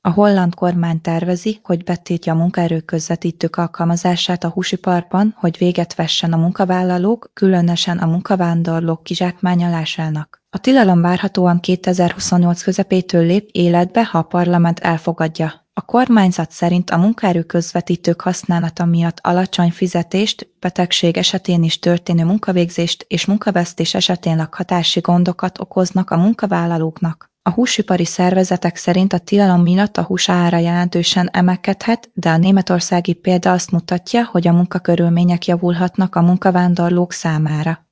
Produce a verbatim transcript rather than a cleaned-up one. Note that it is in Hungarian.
A holland kormány tervezi, hogy betiltja a munkaerőközvetítők alkalmazását a húsiparban, hogy véget vessen a munkavállalók, különösen a munkavándorlók kizsákmányolásának. A tilalom várhatóan kétezer-huszonnyolc közepétől lép életbe, ha a parlament elfogadja. A kormányzat szerint a munkaerőközvetítők használata miatt alacsony fizetést, betegség esetén is történő munkavégzést és munkavesztés esetén lakhatási gondokat okoznak a munkavállalóknak. A húsipari szervezetek szerint a tilalom miatt a hús ára jelentősen emelkedhet, de a németországi példa azt mutatja, hogy a munkakörülmények javulhatnak a munkavándorlók számára.